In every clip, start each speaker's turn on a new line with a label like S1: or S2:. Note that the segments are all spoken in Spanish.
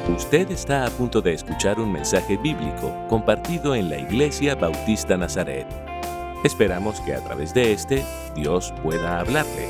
S1: Usted está a punto de escuchar un mensaje bíblico compartido en la Iglesia Bautista Nazaret. Esperamos que a través de este, Dios pueda hablarle.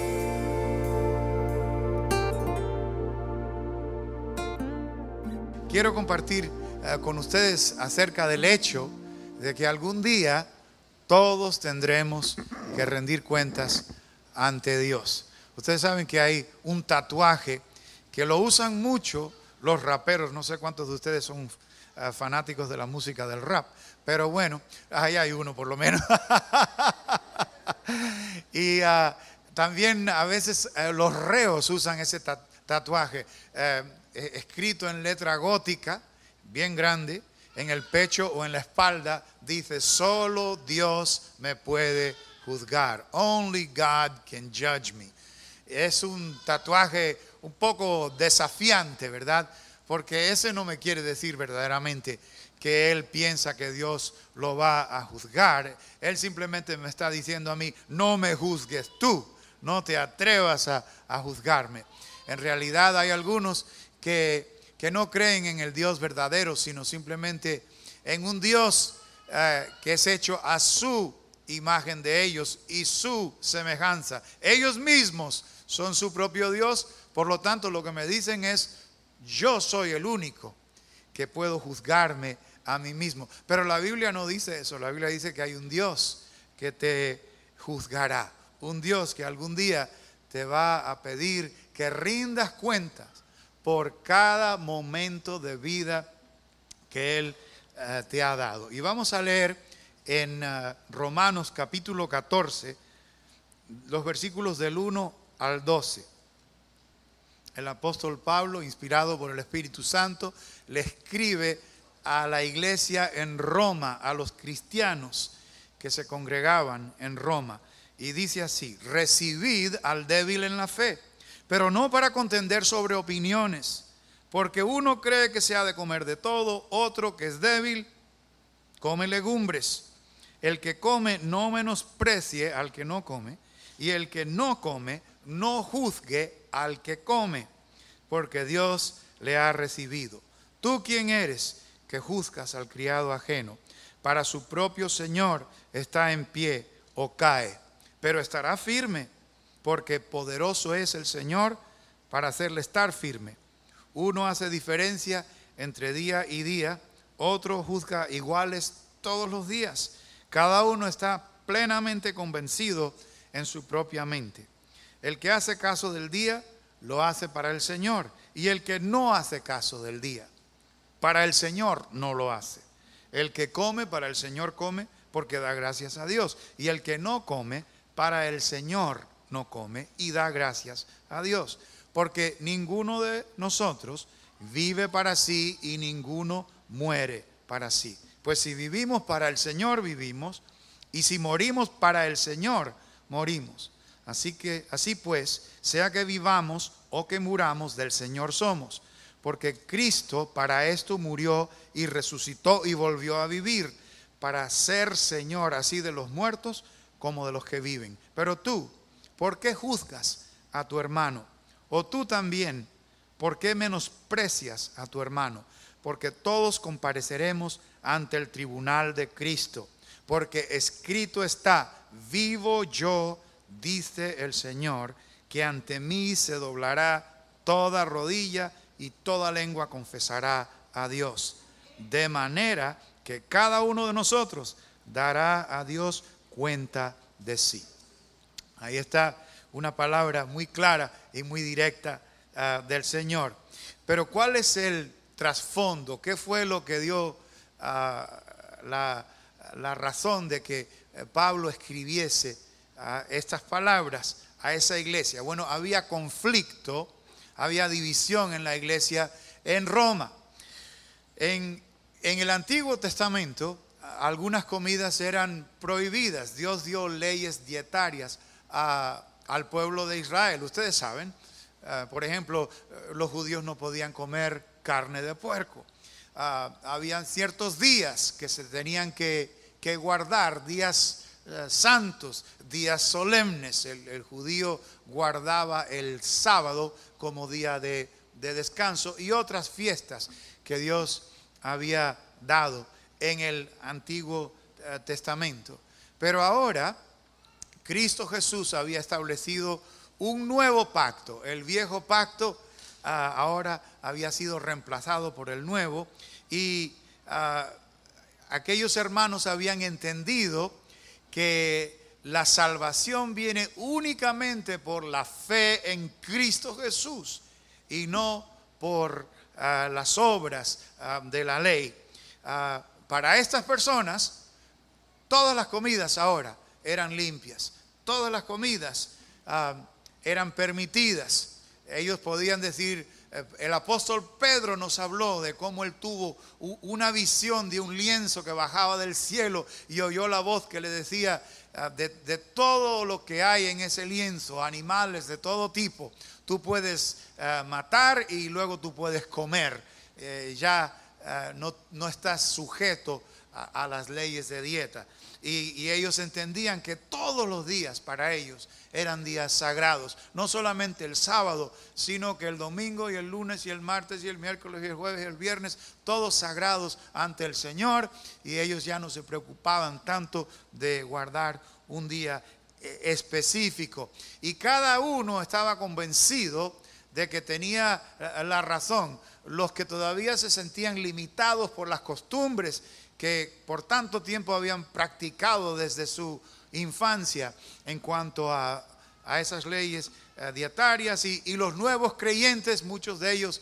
S2: Quiero compartir con ustedes acerca del hecho de que algún día todos tendremos que rendir cuentas ante Dios. Ustedes saben que hay un tatuaje que lo usan mucho los raperos. No sé cuántos de ustedes son fanáticos de la música del rap, pero bueno, ahí hay uno por lo menos. Y también a veces los reos usan ese tatuaje escrito en letra gótica, bien grande, en el pecho o en la espalda. Dice: solo Dios me puede juzgar. Only God can judge me. Es un tatuaje un poco desafiante, ¿verdad? Porque ese no me quiere decir verdaderamente que él piensa que Dios lo va a juzgar. Él simplemente me está diciendo a mí: no me juzgues tú, no te atrevas a juzgarme. En realidad hay algunos que no creen en el Dios verdadero, sino simplemente en un Dios que es hecho a su imagen de ellos y su semejanza. Ellos mismos son su propio Dios. Por lo tanto, lo que me dicen es: yo soy el único que puedo juzgarme a mí mismo. Pero la Biblia no dice eso. La Biblia dice que hay un Dios que te juzgará. Un Dios que algún día te va a pedir que rindas cuentas por cada momento de vida que Él te ha dado. Y vamos a leer en Romanos capítulo 14, los versículos del 1 al 12. El apóstol Pablo, inspirado por el Espíritu Santo, le escribe a la iglesia en Roma, a los cristianos que se congregaban en Roma. Y dice así: recibid al débil en la fe, pero no para contender sobre opiniones, porque uno cree que se ha de comer de todo, otro, que es débil, come legumbres. El que come no menosprecie al que no come, y el que no come no juzgue al que come, porque Dios le ha recibido. ¿Tú quién eres que juzgas al criado ajeno? Para su propio Señor está en pie o cae, pero estará firme, porque poderoso es el Señor para hacerle estar firme. Uno hace diferencia entre día y día, otro juzga iguales todos los días. Cada uno está plenamente convencido en su propia mente. El que hace caso del día, lo hace para el Señor. Y el que no hace caso del día, para el Señor no lo hace. El que come, para el Señor come, porque da gracias a Dios. Y el que no come, para el Señor no come y da gracias a Dios. Porque ninguno de nosotros vive para sí y ninguno muere para sí. Pues si vivimos, para el Señor vivimos, y si morimos, para el Señor morimos. Así pues, sea que vivamos o que muramos, del Señor somos. Porque Cristo para esto murió y resucitó y volvió a vivir, para ser Señor así de los muertos como de los que viven. Pero tú, ¿por qué juzgas a tu hermano? O tú también, ¿por qué menosprecias a tu hermano? Porque todos compareceremos ante el tribunal de Cristo. Porque escrito está: vivo yo, dice el Señor, que ante mí se doblará toda rodilla y toda lengua confesará a Dios. De manera que cada uno de nosotros dará a Dios cuenta de sí. Ahí está una palabra muy clara y muy directa del Señor. Pero ¿cuál es el trasfondo? ¿Qué fue lo que dio la razón de que Pablo escribiese estas palabras a esa iglesia? Bueno, había conflicto, había división en la iglesia en Roma. En el Antiguo Testamento, algunas comidas eran prohibidas. Dios dio leyes dietarias al pueblo de Israel. Ustedes saben, por ejemplo, los judíos no podían comer carne de puerco. Habían ciertos días que se tenían que guardar, días santos, días solemnes. El judío guardaba el sábado como día de de descanso y otras fiestas que Dios había dado en el Antiguo Testamento. Pero ahora Cristo Jesús había establecido un nuevo pacto. El viejo pacto ahora había sido reemplazado por el nuevo, y aquellos hermanos habían entendido que la salvación viene únicamente por la fe en Cristo Jesús y no por las obras de la ley. Para estas personas, todas las comidas ahora eran limpias, todas las comidas eran permitidas. Ellos podían decir, el apóstol Pedro nos habló de cómo él tuvo una visión de un lienzo que bajaba del cielo y oyó la voz que le decía, de todo lo que hay en ese lienzo, animales de todo tipo, tú puedes matar y luego tú puedes comer. No estás sujeto a las leyes de dieta. Y ellos entendían que todos los días para ellos eran días sagrados. No solamente el sábado, sino que el domingo y el lunes y el martes y el miércoles y el jueves y el viernes, todos sagrados ante el Señor. Y ellos ya no se preocupaban tanto de guardar un día específico. Y cada uno estaba convencido de que tenía la razón. Los que todavía se sentían limitados por las costumbres que por tanto tiempo habían practicado desde su infancia en cuanto a esas leyes dietarias, y los nuevos creyentes, muchos de ellos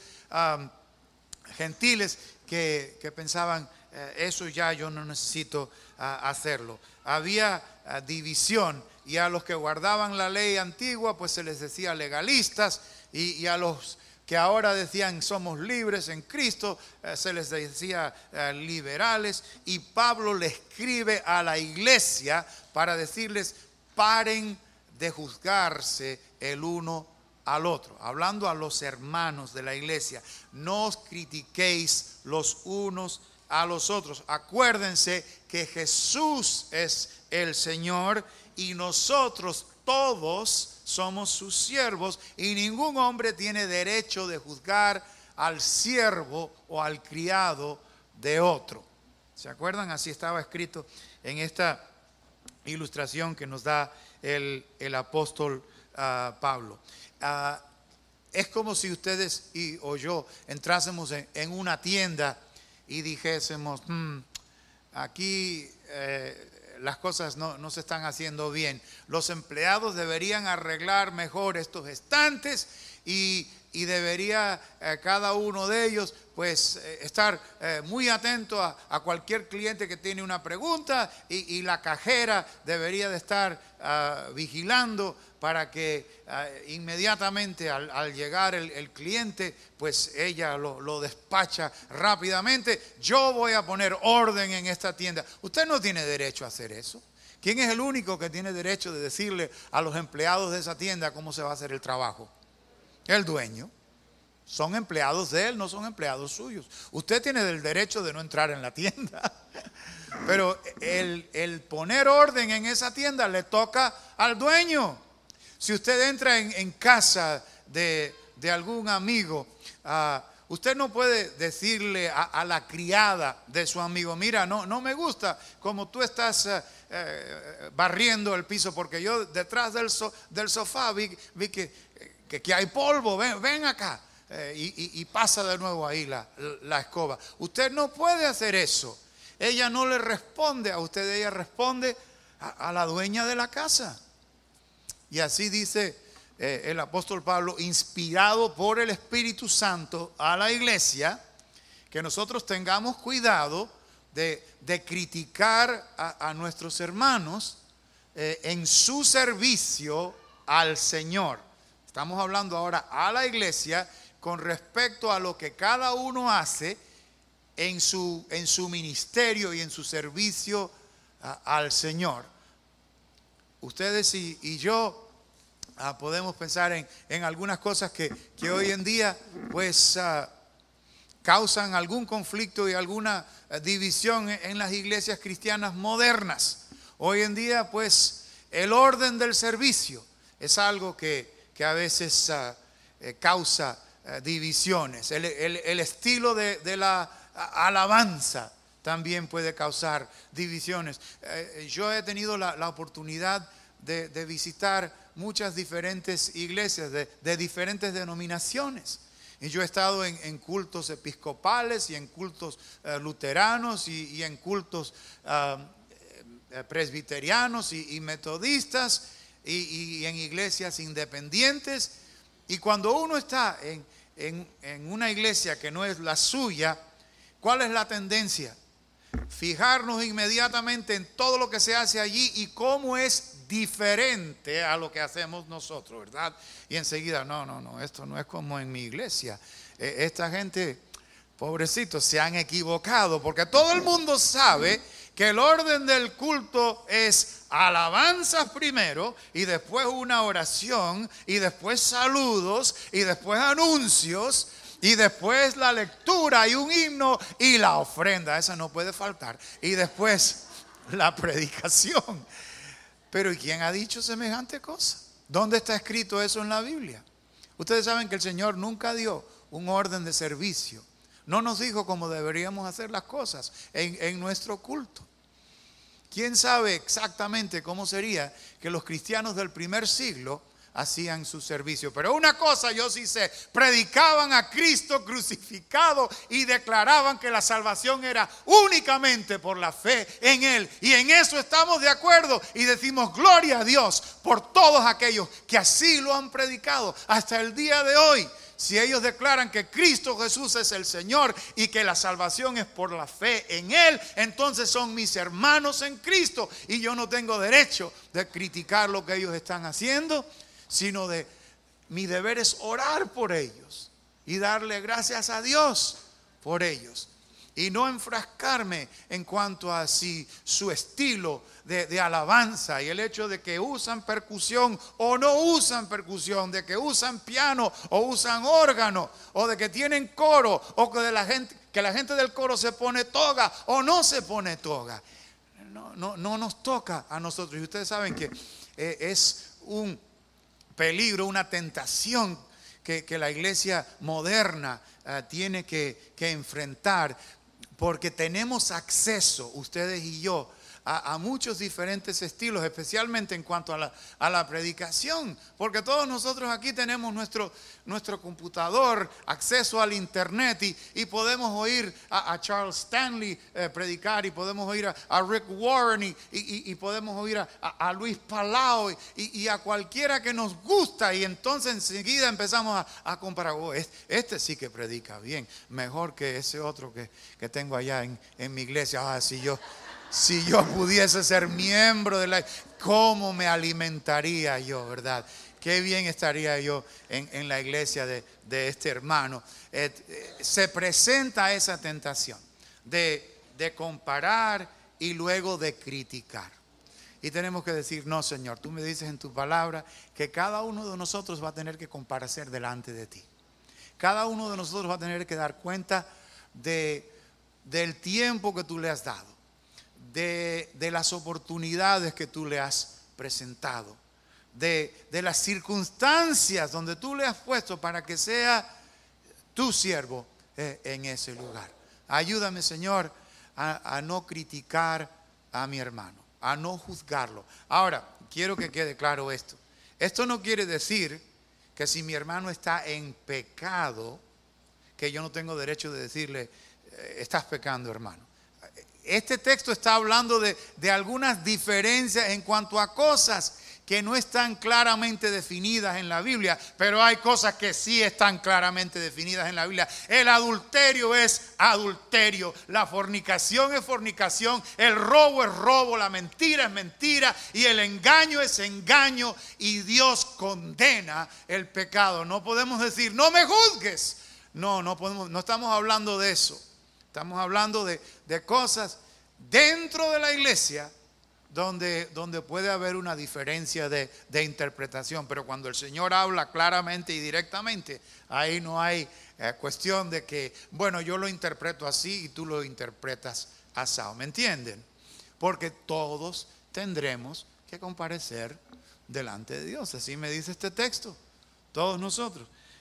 S2: gentiles, que pensaban, eso ya yo no necesito hacerlo. Había división, y a los que guardaban la ley antigua pues se les decía legalistas, y a los que ahora decían somos libres en Cristo, se les decía liberales. Y Pablo le escribe a la iglesia para decirles, paren de juzgarse el uno al otro, hablando a los hermanos de la iglesia. No os critiquéis los unos a los otros. Acuérdense que Jesús es el Señor y nosotros todos somos sus siervos, y ningún hombre tiene derecho de juzgar al siervo o al criado de otro. ¿Se acuerdan? Así estaba escrito en esta ilustración que nos da el apóstol Pablo. Es como si ustedes o yo entrásemos en una tienda y dijésemos, aquí las cosas no se están haciendo bien. Los empleados deberían arreglar mejor estos estantes, y debería cada uno de ellos pues estar muy atento a cualquier cliente que tiene una pregunta, y la cajera debería de estar vigilando para que inmediatamente al llegar el cliente, pues ella lo despacha rápidamente. Yo voy a poner orden en esta tienda. Usted no tiene derecho a hacer eso. ¿Quién es el único que tiene derecho de decirle a los empleados de esa tienda cómo se va a hacer el trabajo? El dueño. Son empleados de él, no son empleados suyos. Usted tiene el derecho de no entrar en la tienda, pero el poner orden en esa tienda le toca al dueño. Si usted entra en casa de algún amigo, usted no puede decirle a la criada de su amigo, mira, no me gusta como tú estás barriendo el piso, porque yo detrás del sofá vi que hay polvo, ven acá. Y pasa de nuevo ahí la escoba. Usted no puede hacer eso. Ella no le responde a usted, ella responde a la dueña de la casa. Y así dice el apóstol Pablo, inspirado por el Espíritu Santo a la iglesia, que nosotros tengamos cuidado de criticar a nuestros hermanos en su servicio al Señor. Estamos hablando ahora a la iglesia con respecto a lo que cada uno hace en su ministerio y en su servicio al Señor. Ustedes y yo podemos pensar en algunas cosas que hoy en día pues causan algún conflicto y alguna división en las iglesias cristianas modernas. Hoy en día pues el orden del servicio es algo que a veces causa divisiones. El estilo de la alabanza también puede causar divisiones. Yo he tenido la oportunidad de visitar muchas diferentes iglesias de diferentes denominaciones. Y yo he estado en cultos episcopales y en cultos luteranos y en cultos presbiterianos y metodistas y en iglesias independientes. Y cuando uno está en una iglesia que no es la suya, ¿cuál es la tendencia? Fijarnos inmediatamente en todo lo que se hace allí y cómo es diferente a lo que hacemos nosotros, ¿verdad? Y enseguida, no, esto no es como en mi iglesia. Esta gente, pobrecitos, se han equivocado, porque todo el mundo sabe que el orden del culto es alabanzas primero y después una oración y después saludos y después anuncios y después la lectura y un himno y la ofrenda, esa no puede faltar, y después la predicación. Pero ¿y quién ha dicho semejante cosa? ¿Dónde está escrito eso en la Biblia? Ustedes saben que el Señor nunca dio un orden de servicio. No nos dijo cómo deberíamos hacer las cosas en nuestro culto. ¿Quién sabe exactamente cómo sería que los cristianos del primer siglo hacían su servicio? Pero una cosa yo sí sé: predicaban a Cristo crucificado y declaraban que la salvación era únicamente por la fe en Él. Y en eso estamos de acuerdo y decimos gloria a Dios por todos aquellos que así lo han predicado hasta el día de hoy. Si ellos declaran que Cristo Jesús es el Señor y que la salvación es por la fe en Él, entonces son mis hermanos en Cristo y yo no tengo derecho de criticar lo que ellos están haciendo, sino de mi deber es orar por ellos y darle gracias a Dios por ellos y no enfrascarme en cuanto a si su estilo de alabanza y el hecho de que usan percusión o no usan percusión, de que usan piano o usan órgano, o de que tienen coro, o que la gente del coro se pone toga o no se pone toga. No nos toca a nosotros. Y ustedes saben que es un peligro, una tentación que la iglesia moderna tiene que enfrentar, porque tenemos acceso, ustedes y yo, a muchos diferentes estilos, especialmente en cuanto a la predicación, porque todos nosotros aquí tenemos nuestro computador, acceso al internet y podemos oír a Charles Stanley predicar, y podemos oír a Rick Warren y podemos oír a Luis Palau y a cualquiera que nos gusta, y entonces enseguida empezamos a comparar. Este sí que predica bien, mejor que ese otro que tengo allá en mi iglesia. Si yo pudiese ser miembro de ¿cómo me alimentaría yo, verdad? Qué bien estaría yo en la iglesia de este hermano. Se presenta esa tentación de comparar y luego de criticar. Y tenemos que decir: no, Señor, tú me dices en tu palabra que cada uno de nosotros va a tener que comparecer delante de ti. Cada uno de nosotros va a tener que dar cuenta del tiempo que tú le has dado, de las oportunidades que tú le has presentado, de las circunstancias donde tú le has puesto para que sea tu siervo en ese lugar. Ayúdame, Señor, a no criticar a mi hermano, a no juzgarlo. Ahora, quiero que quede claro esto. Esto no quiere decir que si mi hermano está en pecado, que yo no tengo derecho de decirle: estás pecando, hermano. Este texto está hablando de algunas diferencias en cuanto a cosas que no están claramente definidas en la Biblia, pero hay cosas que sí están claramente definidas en la Biblia. El adulterio es adulterio, la fornicación es fornicación, el robo es robo, la mentira es mentira y el engaño es engaño, y Dios condena el pecado. No podemos decir: no me juzgues. No podemos, no estamos hablando de eso. Estamos hablando de cosas dentro de la iglesia donde puede haber una diferencia de interpretación. Pero cuando el Señor habla claramente y directamente, ahí no hay cuestión de que, bueno, yo lo interpreto así y tú lo interpretas así. ¿Me entienden? Porque todos tendremos que comparecer delante de Dios. Así me dice este texto. Todos nosotros.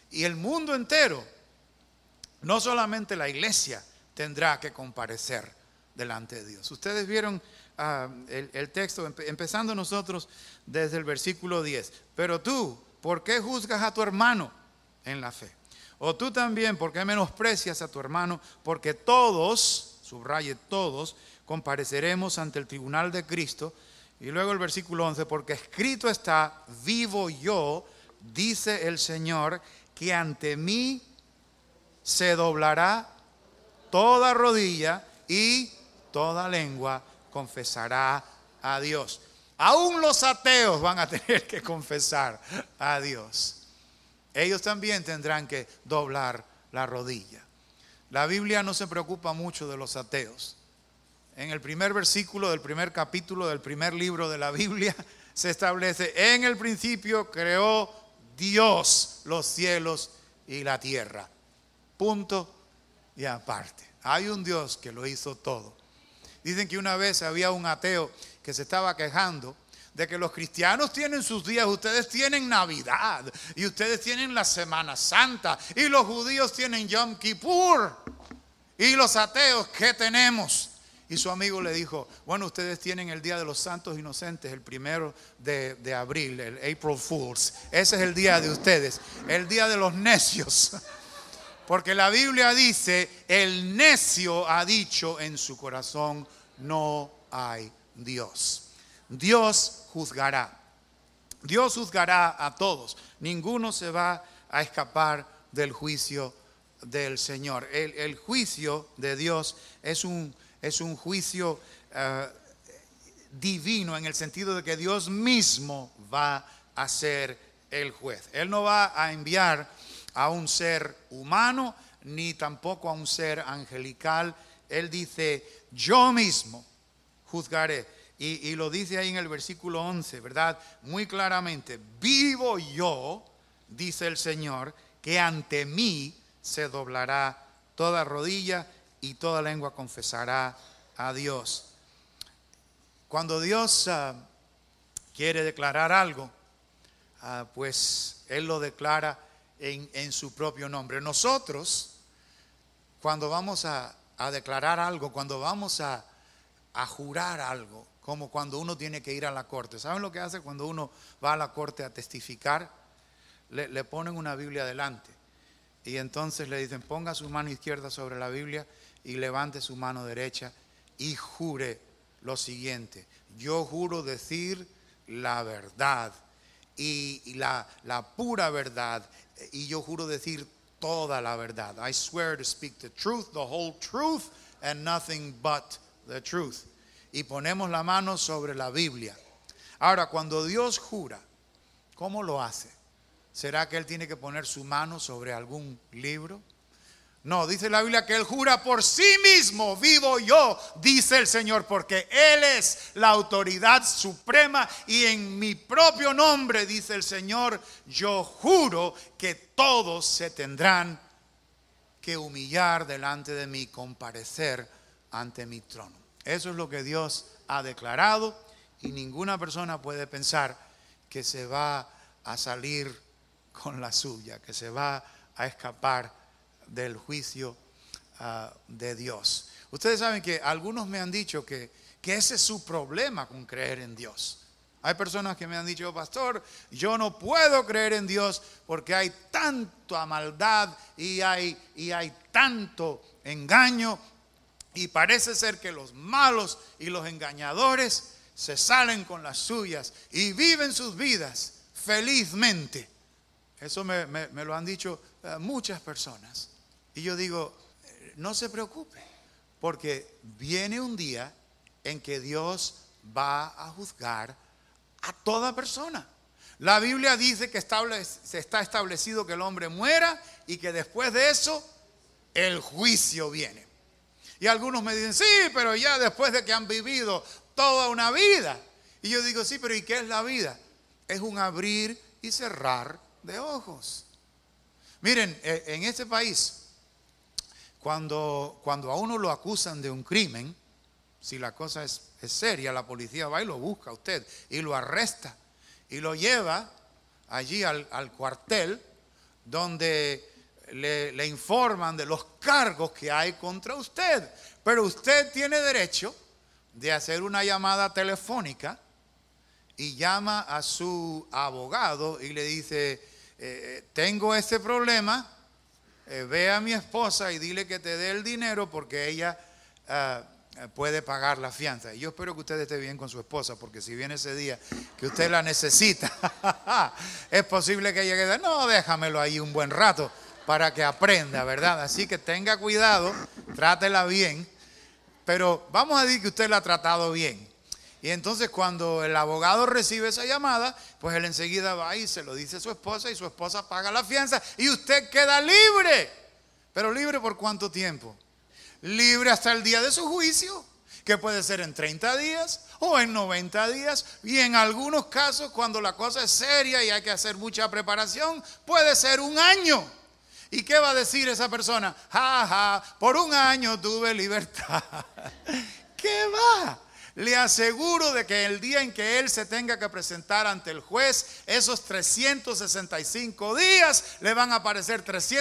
S2: Y el mundo entero, no solamente la iglesia, tendrá que comparecer delante de Dios. Ustedes vieron el texto, empezando nosotros desde el versículo 10. Pero tú, ¿por qué juzgas a tu hermano en la fe? O tú también, ¿por qué menosprecias a tu hermano? Porque todos, subraye todos, compareceremos ante el tribunal de Cristo. Y luego el versículo 11, porque escrito está, vivo yo, dice el Señor, que ante mí se doblará toda rodilla y toda lengua confesará a Dios. Aún los ateos van a tener que confesar a Dios. Ellos también tendrán que doblar la rodilla. La Biblia no se preocupa mucho de los ateos. En el primer versículo del primer capítulo del primer libro de la Biblia se establece: en el principio creó Dios los cielos y la tierra. Punto y aparte. Hay un Dios que lo hizo todo. Dicen que una vez había un ateo que se estaba quejando de que los cristianos tienen sus días, ustedes tienen Navidad y ustedes tienen la Semana Santa y los judíos tienen Yom Kippur y los ateos, ¿qué tenemos? Y su amigo le dijo: bueno, ustedes tienen el Día de los Santos Inocentes, el 1 de abril, el April Fools. Ese es el día de ustedes, el día de los necios. Porque la Biblia dice: el necio ha dicho en su corazón, no hay Dios. Dios juzgará. Dios juzgará a todos. Ninguno se va a escapar del juicio del Señor. El juicio de Dios es un juicio divino, en el sentido de que Dios mismo va a ser el juez. Él no va a enviar a un ser humano ni tampoco a un ser angelical. Él dice: yo mismo juzgaré. Y lo dice ahí en el versículo 11, ¿verdad? Muy claramente: vivo yo, dice el Señor, que ante mí se doblará toda rodilla y toda lengua confesará a Dios. Cuando Dios quiere declarar algo, pues Él lo declara en su propio nombre. Nosotros, cuando vamos a declarar algo, cuando vamos a jurar algo, como cuando uno tiene que ir a la corte. ¿Saben lo que hace cuando uno va a la corte a testificar? Le ponen una Biblia delante y entonces le dicen: ponga su mano izquierda sobre la Biblia y levante su mano derecha y jure lo siguiente: yo juro decir la verdad y la pura verdad, y yo juro decir toda la verdad. I swear to speak the truth, the whole truth, and nothing but the truth. Y ponemos la mano sobre la Biblia. Ahora, cuando Dios jura, ¿cómo lo hace? ¿Será que Él tiene que poner su mano sobre algún libro? No, dice la Biblia que Él jura por sí mismo: vivo yo, dice el Señor, porque Él es la autoridad suprema y en mi propio nombre, dice el Señor, yo juro que todos se tendrán que humillar delante de mí, comparecer ante mi trono. Eso es lo que Dios ha declarado y ninguna persona puede pensar que se va a salir con la suya, que se va a escapar del juicio de Dios. Ustedes saben que algunos me han dicho que ese es su problema con creer en Dios. Hay personas que me han dicho: pastor, yo no puedo creer en Dios porque hay tanta maldad y hay tanto engaño. Y parece ser que los malos y los engañadores se salen con las suyas y viven sus vidas felizmente. Eso me lo han dicho muchas personas. Y yo digo: no se preocupe, porque viene un día en que Dios va a juzgar a toda persona. La Biblia dice que está establecido que el hombre muera y que después de eso el juicio viene. Y algunos me dicen: sí, pero ya después de que han vivido toda una vida. Y yo digo: sí, pero ¿y qué es la vida? Es un abrir y cerrar de ojos. Miren, en este país, cuando a uno lo acusan de un crimen, si la cosa es seria, la policía va y lo busca a usted y lo arresta y lo lleva allí al cuartel donde le informan de los cargos que hay contra usted. Pero usted tiene derecho de hacer una llamada telefónica y llama a su abogado y le dice, tengo este problema, ve a mi esposa y dile que te dé el dinero porque ella puede pagar la fianza. Y yo espero que usted esté bien con su esposa, porque si viene ese día que usted la necesita, es posible que ella quede, no, déjamelo ahí un buen rato para que aprenda, ¿verdad? Así que tenga cuidado, trátela bien, pero vamos a decir que usted la ha tratado bien. Y entonces cuando el abogado recibe esa llamada, pues él enseguida va y se lo dice a su esposa y su esposa paga la fianza y usted queda libre. ¿Pero libre por cuánto tiempo? Libre hasta el día de su juicio, que puede ser en 30 días o en 90 días. Y en algunos casos, cuando la cosa es seria y hay que hacer mucha preparación, puede ser un año. ¿Y qué va a decir esa persona? Ja, ja, por un año tuve libertad. ¿Qué va? Le aseguro de que el día en que él se tenga que presentar ante el juez, esos 365 días le van a parecer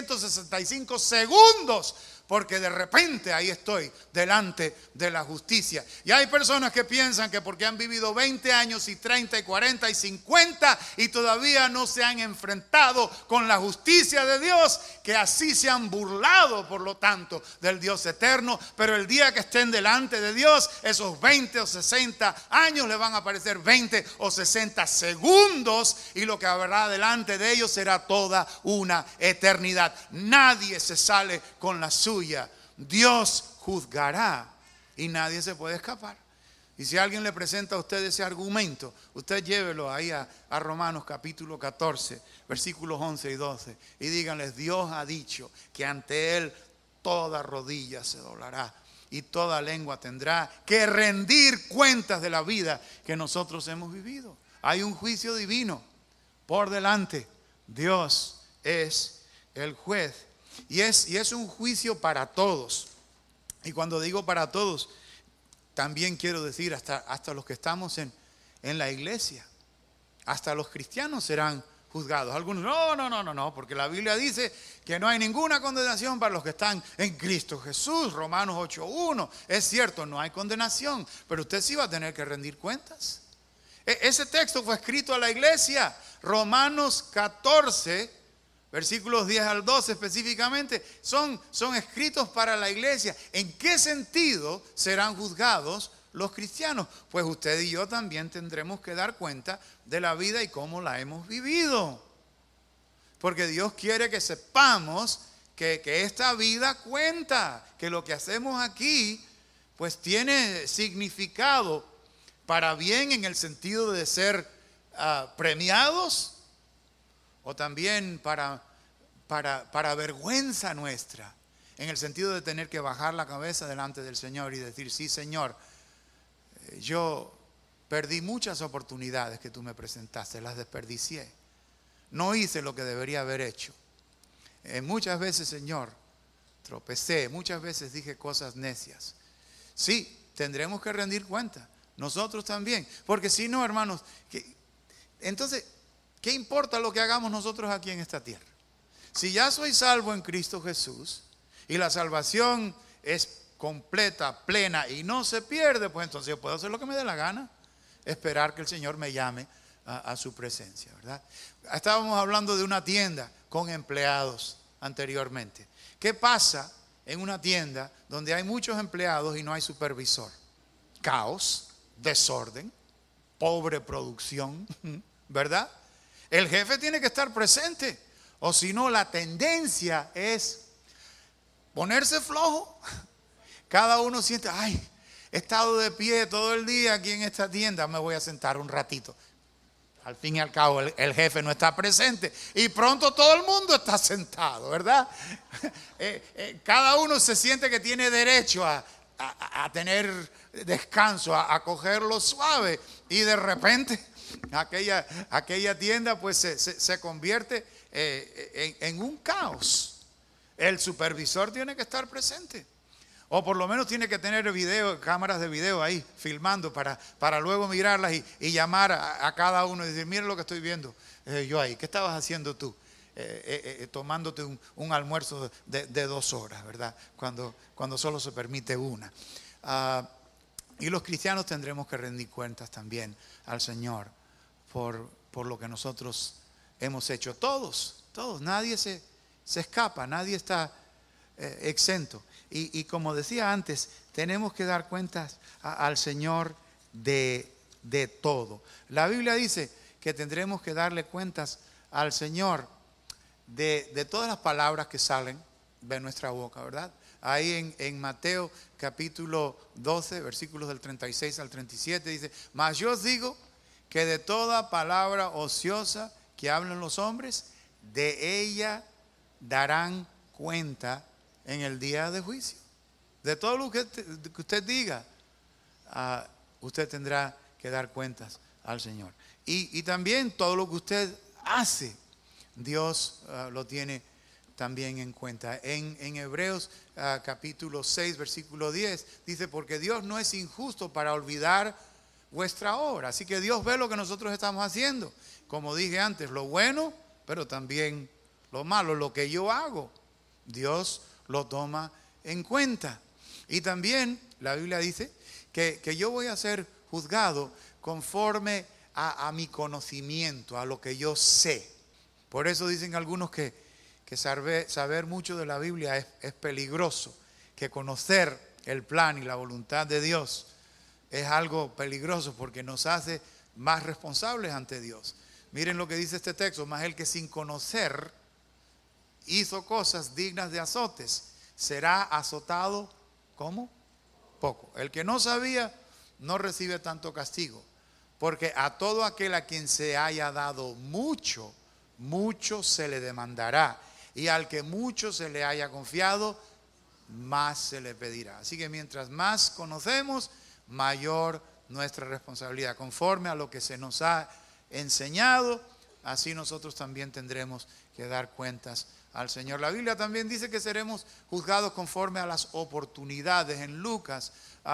S2: 365 segundos. Porque de repente ahí estoy delante de la justicia. Y hay personas que piensan que porque han vivido 20 años y 30 y 40 y 50 y todavía no se han enfrentado con la justicia de Dios, que así se han burlado por lo tanto del Dios eterno. Pero el día que estén delante de Dios, esos 20 o 60 años le van a parecer 20 o 60 segundos. Y lo que habrá delante de ellos será toda una eternidad. Nadie se sale con la suya. Dios juzgará y nadie se puede escapar. Y si alguien le presenta a usted ese argumento, usted llévelo ahí a Romanos capítulo 14, versículos 11 y 12 y díganles, Dios ha dicho que ante Él toda rodilla se doblará y toda lengua tendrá que rendir cuentas de la vida que nosotros hemos vivido. Hay un juicio divino por delante. Dios es el juez. Y es un juicio para todos. Y cuando digo para todos, también quiero decir hasta los que estamos en la iglesia. Hasta los cristianos serán juzgados. Algunos, no, porque la Biblia dice que no hay ninguna condenación para los que están en Cristo Jesús. Romanos 8:1. Es cierto, no hay condenación, pero usted sí va a tener que rendir cuentas. Ese texto fue escrito a la iglesia. Romanos 14, versículos 10 al 12 específicamente, son escritos para la iglesia. ¿En qué sentido serán juzgados los cristianos? Pues usted y yo también tendremos que dar cuenta de la vida y cómo la hemos vivido. Porque Dios quiere que sepamos que esta vida cuenta, que lo que hacemos aquí pues tiene significado para bien en el sentido de ser premiados, o también para vergüenza nuestra, en el sentido de tener que bajar la cabeza delante del Señor y decir, sí, Señor, yo perdí muchas oportunidades que tú me presentaste, las desperdicié. No hice lo que debería haber hecho. Muchas veces, Señor, tropecé, muchas veces dije cosas necias. Sí, tendremos que rendir cuenta, nosotros también, porque si no, hermanos, entonces, ¿qué importa lo que hagamos nosotros aquí en esta tierra? Si ya soy salvo en Cristo Jesús y la salvación es completa, plena y no se pierde, pues entonces yo puedo hacer lo que me dé la gana, esperar que el Señor me llame a su presencia, ¿verdad? Estábamos hablando de una tienda con empleados anteriormente. ¿Qué pasa en una tienda donde hay muchos empleados y no hay supervisor? Caos, desorden, pobre producción, ¿verdad? El jefe tiene que estar presente, o si no, la tendencia es ponerse flojo. Cada uno siente, ay, he estado de pie todo el día aquí en esta tienda, me voy a sentar un ratito. Al fin y al cabo, el jefe no está presente y pronto todo el mundo está sentado, ¿verdad? Cada uno se siente que tiene derecho a tener descanso, a cogerlo suave, y de repente aquella tienda pues se convierte en un caos. El supervisor tiene que estar presente, o por lo menos tiene que tener cámaras de video ahí filmando para luego mirarlas y llamar a cada uno y decir, mira lo que estoy viendo yo ahí, ¿qué estabas haciendo tú? tomándote un almuerzo de 2 horas, ¿verdad? Cuando solo se permite una. Y los cristianos tendremos que rendir cuentas también al Señor por lo que nosotros hemos hecho. Todos, nadie se escapa, nadie está exento. Y como decía antes, tenemos que dar cuentas al Señor de todo. La Biblia dice que tendremos que darle cuentas al Señor de todas las palabras que salen de nuestra boca, ¿verdad? Ahí en Mateo capítulo 12, versículos del 36 al 37 dice: mas yo os digo que de toda palabra ociosa que hablan los hombres, de ella darán cuenta en el día de juicio. De todo lo que usted diga, usted tendrá que dar cuentas al Señor. Y también todo lo que usted hace, Dios lo tiene también en cuenta. En Hebreos capítulo 6, versículo 10, dice: porque Dios no es injusto para olvidar vuestra obra. Así que Dios ve lo que nosotros estamos haciendo. Como dije antes, lo bueno, pero también lo malo. Lo que yo hago, Dios lo toma en cuenta. Y también la Biblia dice que yo voy a ser juzgado conforme a mi conocimiento, a lo que yo sé. Por eso dicen algunos que saber mucho de la Biblia es peligroso, que conocer el plan y la voluntad de Dios es algo peligroso porque nos hace más responsables ante Dios. Miren lo que dice este texto: mas el que sin conocer hizo cosas dignas de azotes, será azotado, ¿cómo? Poco. El que no sabía no recibe tanto castigo, porque a todo aquel a quien se haya dado mucho, mucho se le demandará, y al que mucho se le haya confiado, más se le pedirá. Así que mientras más conocemos, mayor nuestra responsabilidad. Conforme a lo que se nos ha enseñado, así nosotros también tendremos que dar cuentas al Señor. La Biblia también dice que seremos juzgados conforme a las oportunidades. En Lucas,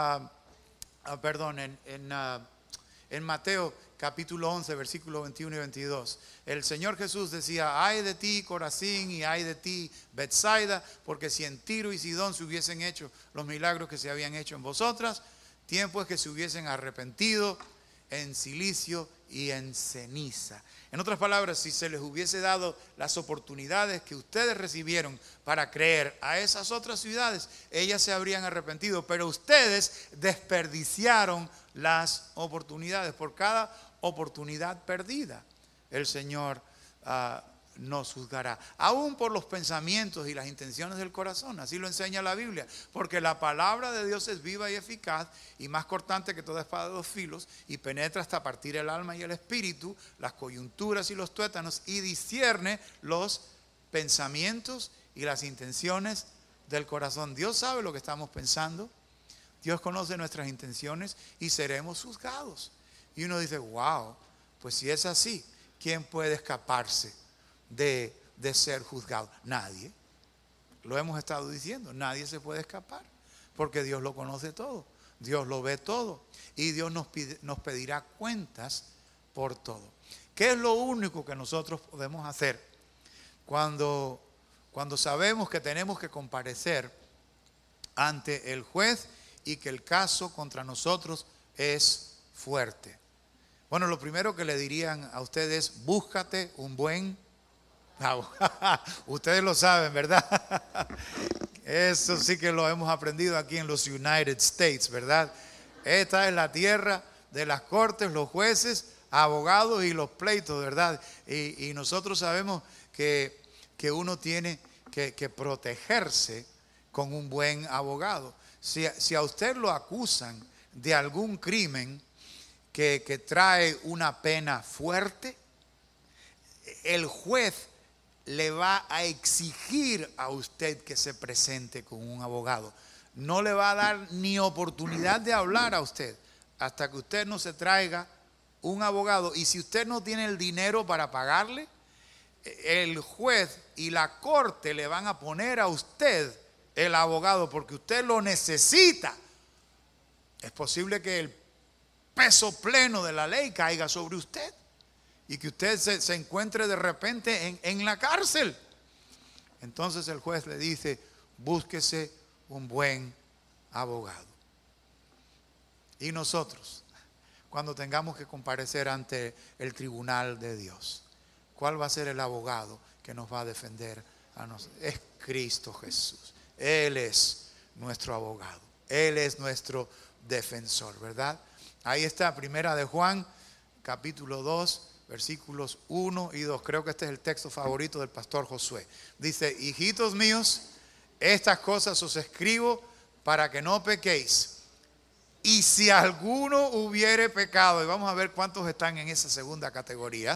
S2: en Mateo capítulo 11, versículos 21 y 22, el Señor Jesús decía: ay de ti, Corazín, y ay de ti, Betsaida, porque si en Tiro y Sidón se hubiesen hecho los milagros que se habían hecho en vosotras, tiempo es que se hubiesen arrepentido en cilicio y en ceniza. En otras palabras, si se les hubiese dado las oportunidades que ustedes recibieron para creer a esas otras ciudades, ellas se habrían arrepentido, pero ustedes desperdiciaron las oportunidades. Por cada oportunidad perdida, el Señor nos juzgará, aún por los pensamientos y las intenciones del corazón. Así lo enseña la Biblia, porque la palabra de Dios es viva y eficaz y más cortante que toda espada de 2 filos, y penetra hasta partir el alma y el espíritu, las coyunturas y los tuétanos, y discierne los pensamientos y las intenciones del corazón. Dios sabe lo que estamos pensando, Dios conoce nuestras intenciones, y seremos juzgados. Y uno dice: wow, pues si es así, ¿quién puede escaparse de ser juzgado? Nadie. Lo hemos estado diciendo, nadie se puede escapar, porque Dios lo conoce todo, Dios lo ve todo, y Dios nos pedirá cuentas por todo. ¿Qué es lo único que nosotros podemos hacer cuando sabemos que tenemos que comparecer ante el juez y que el caso contra nosotros es fuerte? Bueno, lo primero que le dirían a ustedes es: búscate un buen abogado. Ustedes lo saben, ¿verdad? Eso sí que lo hemos aprendido aquí en los United States, ¿verdad? Esta es la tierra de las cortes, los jueces, abogados y los pleitos, ¿verdad? Y nosotros sabemos que uno tiene que protegerse con un buen abogado. Si a usted lo acusan de algún crimen que trae una pena fuerte, el juez le va a exigir a usted que se presente con un abogado. No le va a dar ni oportunidad de hablar a usted hasta que usted no se traiga un abogado. Y si usted no tiene el dinero para pagarle, el juez y la corte le van a poner a usted el abogado porque usted lo necesita. Es posible que el peso pleno de la ley caiga sobre usted. y que usted se encuentre de repente en la cárcel. Entonces el juez le dice, búsquese un buen abogado. Y nosotros, cuando tengamos que comparecer ante el tribunal de Dios, ¿cuál va a ser el abogado que nos va a defender a nosotros? Es Cristo Jesús. Él es nuestro abogado. Él es nuestro defensor, ¿verdad? Ahí está, Primera de Juan, capítulo 2, versículos 1 y 2. Creo que este es el texto favorito del pastor Josué. Dice, hijitos míos, estas cosas os escribo para que no pequéis. Y si alguno hubiere pecado, y vamos a ver cuántos están en esa segunda categoría,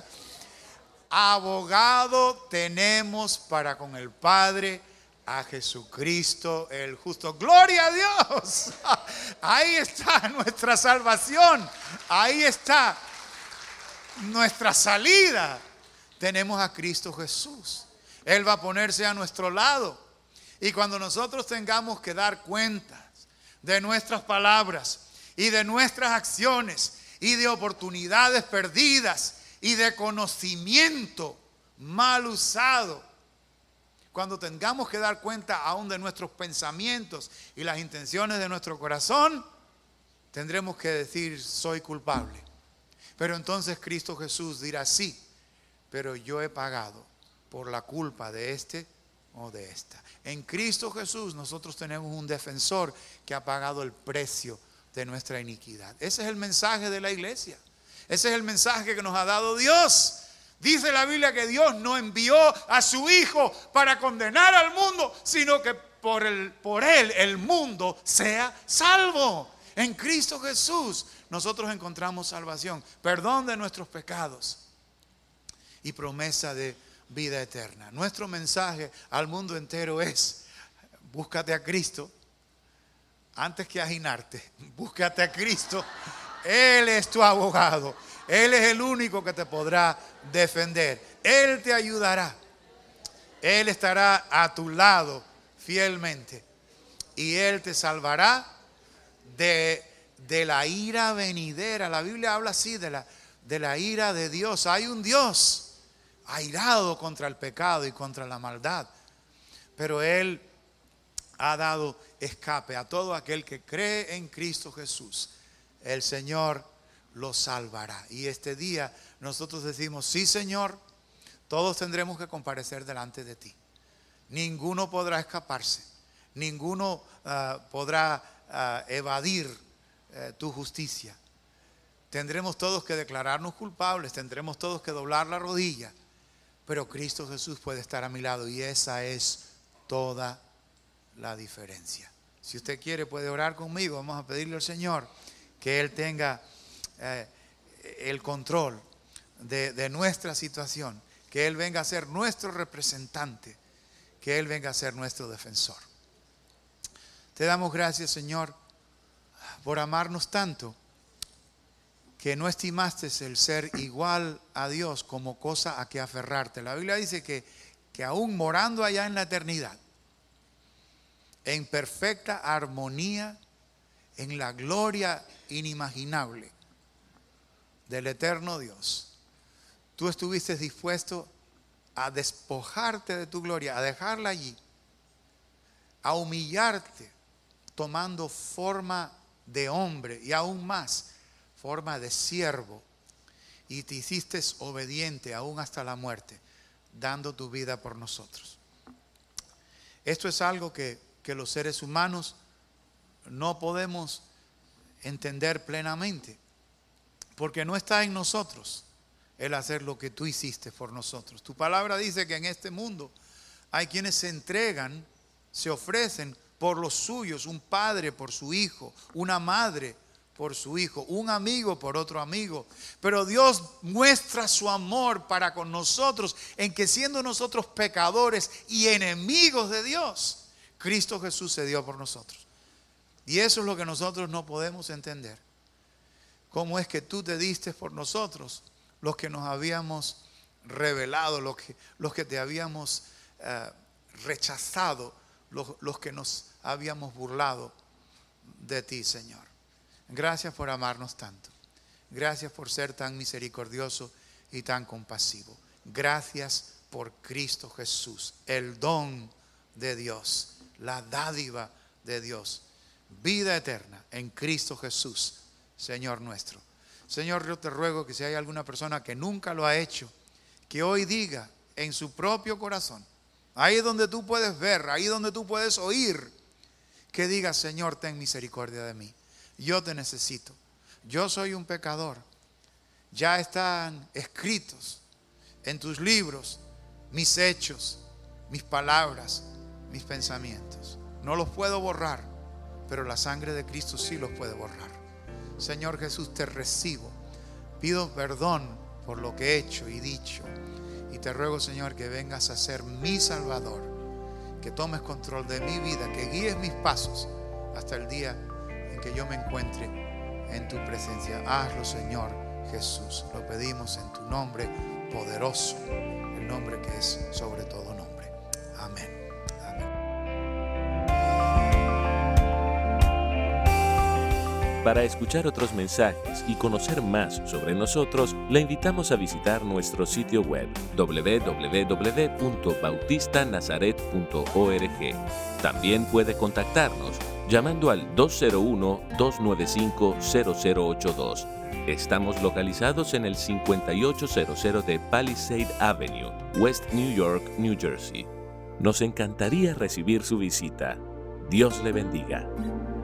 S2: abogado tenemos para con el Padre, a Jesucristo el justo. ¡Gloria a Dios! Ahí está nuestra salvación. Ahí está nuestra salida. Tenemos a Cristo Jesús. Él va a ponerse a nuestro lado. Y cuando nosotros tengamos que dar cuentas de nuestras palabras y de nuestras acciones y de oportunidades perdidas y de conocimiento mal usado, cuando tengamos que dar cuenta aún de nuestros pensamientos y las intenciones de nuestro corazón, tendremos que decir, soy culpable. Pero entonces Cristo Jesús dirá, sí, pero yo he pagado por la culpa de este o de esta. En Cristo Jesús nosotros tenemos un defensor que ha pagado el precio de nuestra iniquidad. Ese es el mensaje de la iglesia. Ese es el mensaje que nos ha dado Dios. Dice la Biblia que Dios no envió a su Hijo para condenar al mundo, sino que por él el mundo sea salvo. En Cristo Jesús nosotros encontramos salvación, perdón de nuestros pecados y promesa de vida eterna. Nuestro mensaje al mundo entero es, búscate a Cristo antes que ajinarte. Búscate a Cristo. Él es tu abogado. Él es el único que te podrá defender. Él te ayudará. Él estará a tu lado fielmente. Y Él te salvará de la ira venidera. La Biblia habla así de la ira de Dios. Hay un Dios airado contra el pecado y contra la maldad. Pero Él ha dado escape a todo aquel que cree en Cristo Jesús. El Señor lo salvará. Y este día nosotros decimos, sí, Señor, todos tendremos que comparecer delante de ti. Ninguno podrá escaparse. Ninguno podrá evadir tu justicia. Tendremos todos que declararnos culpables. Tendremos todos que doblar la rodilla. Pero Cristo Jesús puede estar a mi lado. Y esa es toda la diferencia. Si usted quiere puede orar conmigo. Vamos a pedirle al Señor que Él tenga el control de nuestra situación, que Él venga a ser nuestro representante, que Él venga a ser nuestro defensor. Te damos gracias, Señor, por amarnos tanto, que no estimaste el ser igual a Dios como cosa a que aferrarte. La Biblia dice que aún morando allá en la eternidad, en perfecta armonía, en la gloria inimaginable del eterno Dios, tú estuviste dispuesto a despojarte de tu gloria, a dejarla allí, a humillarte, tomando forma de hombre y aún más, forma de siervo, y te hiciste obediente aún hasta la muerte, dando tu vida por nosotros. Esto es algo que los seres humanos no podemos entender plenamente, porque no está en nosotros el hacer lo que tú hiciste por nosotros. Tu palabra dice que en este mundo hay quienes se entregan, se ofrecen por los suyos, un padre por su hijo, una madre por su hijo, un amigo por otro amigo. Pero Dios muestra su amor para con nosotros en que siendo nosotros pecadores y enemigos de Dios, Cristo Jesús se dio por nosotros. Y eso es lo que nosotros no podemos entender. ¿Cómo es que tú te diste por nosotros, los que nos habíamos rebelado, los que te habíamos rechazado, los que nos habíamos burlado de ti, Señor? Gracias por amarnos tanto. Gracias por ser tan misericordioso y tan compasivo. Gracias por Cristo Jesús, el don de Dios, la dádiva de Dios, vida eterna en Cristo Jesús, Señor nuestro. Señor, yo te ruego que si hay alguna persona que nunca lo ha hecho, que hoy diga en su propio corazón, ahí donde tú puedes ver, ahí donde tú puedes oír, que diga: Señor, ten misericordia de mí, yo te necesito, yo soy un pecador. Ya están escritos en tus libros mis hechos, mis palabras, mis pensamientos. No los puedo borrar, pero la sangre de Cristo sí los puede borrar. Señor Jesús, te recibo. Pido perdón por lo que he hecho y dicho. Y te ruego, Señor, que vengas a ser mi Salvador, que tomes control de mi vida, que guíes mis pasos hasta el día en que yo me encuentre en tu presencia. Hazlo, Señor Jesús. Lo pedimos en tu nombre poderoso, el nombre que es sobre todo nombre. Amén.
S1: Para escuchar otros mensajes y conocer más sobre nosotros, le invitamos a visitar nuestro sitio web www.bautistanazaret.org. También puede contactarnos llamando al 201-295-0082. Estamos localizados en el 5800 de Palisade Avenue, West New York, New Jersey. Nos encantaría recibir su visita. Dios le bendiga.